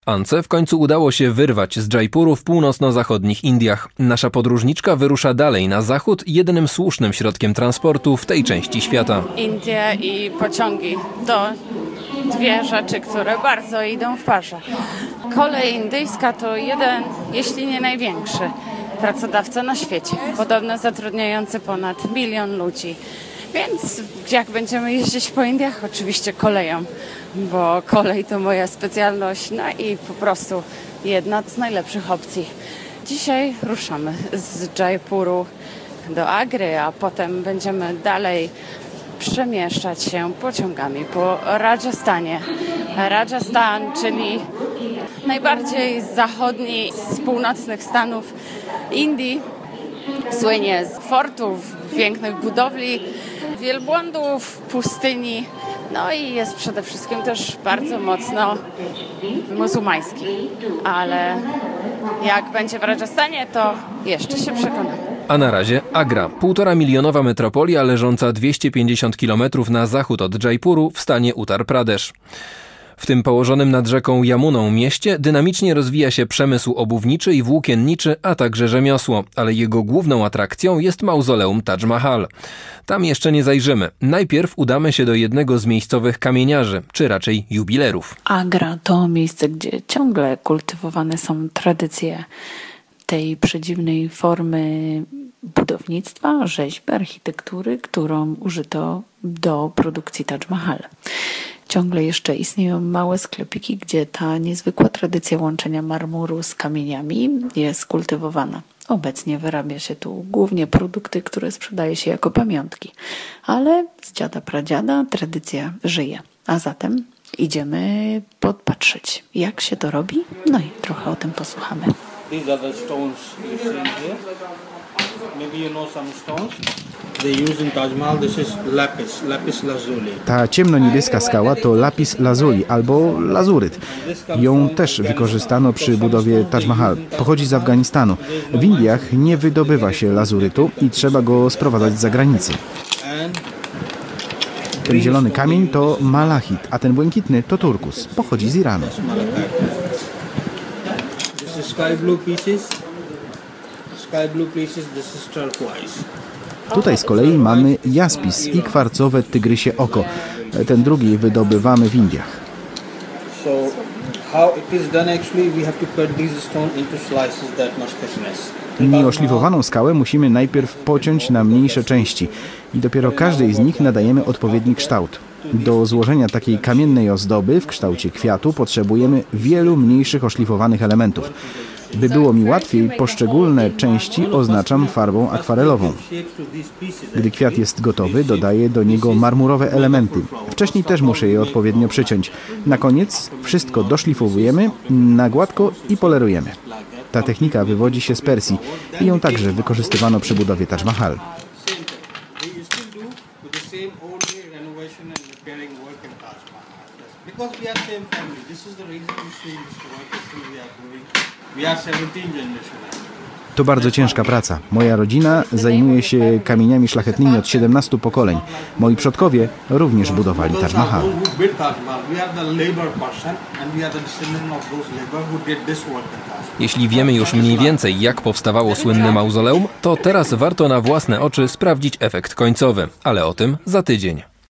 Ance w końcu udało się wyrwać z Jaipuru w północno-zachodnich Indiach. Nasza podróżniczka wyrusza dalej na zachód jedynym słusznym środkiem transportu w tej części świata. Indie i pociągi to dwie rzeczy, które bardzo idą w parze. Kolej indyjska to jeden, jeśli nie największy pracodawca na świecie. Podobno zatrudniający ponad 1 milion ludzi. Więc jak będziemy jeździć po Indiach? Oczywiście koleją, bo kolej to moja specjalność, no i po prostu jedna z najlepszych opcji. Dzisiaj ruszamy z Jaipuru do Agry, a potem będziemy dalej przemieszczać się pociągami po Rajasthanie. Rajasthan, czyli najbardziej zachodni z północnych stanów Indii, słynie z fortów, pięknych budowli, wielbłądów, pustyni, no i jest przede wszystkim też bardzo mocno muzułmański. Ale jak będzie w Rajasthanie, to jeszcze się przekonam. A na razie Agra, 1,5-milionowa metropolia leżąca 250 km na zachód od Jaipuru w stanie Uttar Pradesh. W tym położonym nad rzeką Yamuną mieście dynamicznie rozwija się przemysł obuwniczy i włókienniczy, a także rzemiosło, ale jego główną atrakcją jest mauzoleum Taj Mahal. Tam jeszcze nie zajrzymy. Najpierw udamy się do jednego z miejscowych kamieniarzy, czy raczej jubilerów. Agra to miejsce, gdzie ciągle kultywowane są tradycje tej przedziwnej formy budownictwa, rzeźby, architektury, którą użyto do produkcji Taj Mahal. Ciągle jeszcze istnieją małe sklepiki, gdzie ta niezwykła tradycja łączenia marmuru z kamieniami jest kultywowana. Obecnie wyrabia się tu głównie produkty, które sprzedaje się jako pamiątki, ale z dziada pradziada tradycja żyje. A zatem idziemy podpatrzeć, jak się to robi, no i trochę o tym posłuchamy. These are the stones you see here. Maybe you know some stones. They use in Taj Mahal. This is lapis lazuli. Ta ciemno-niebieska skała to lapis lazuli albo lazuryt. Ją też wykorzystano przy budowie Taj Mahal. Pochodzi z Afganistanu. W Indiach nie wydobywa się lazurytu i trzeba go sprowadzać z zagranicy. Ten zielony kamień to malachit, a ten błękitny to turkus. Pochodzi z Iranu. Sky blue pieces. This is turquoise. Tutaj z kolei mamy jaspis i kwarcowe tygrysie oko. Ten drugi wydobywamy w Indiach. So how it is done actually, we have to cut these stones into slices that much thickness. Nieoszlifowaną skałę musimy najpierw pociąć na mniejsze części i dopiero każdej z nich nadajemy odpowiedni kształt. Do złożenia takiej kamiennej ozdoby w kształcie kwiatu potrzebujemy wielu mniejszych oszlifowanych elementów. By było mi łatwiej, poszczególne części oznaczam farbą akwarelową. Gdy kwiat jest gotowy, dodaję do niego marmurowe elementy. Wcześniej też muszę je odpowiednio przyciąć. Na koniec wszystko doszlifowujemy na gładko i polerujemy. Ta technika wywodzi się z Persji i ją także wykorzystywano przy budowie Taj Mahal. To bardzo ciężka praca. Moja rodzina zajmuje się kamieniami szlachetnymi od 17 pokoleń. Moi przodkowie również budowali Taj Mahal. Jeśli wiemy już mniej więcej, jak powstawało słynne mauzoleum, to teraz warto na własne oczy sprawdzić efekt końcowy, ale o tym za tydzień.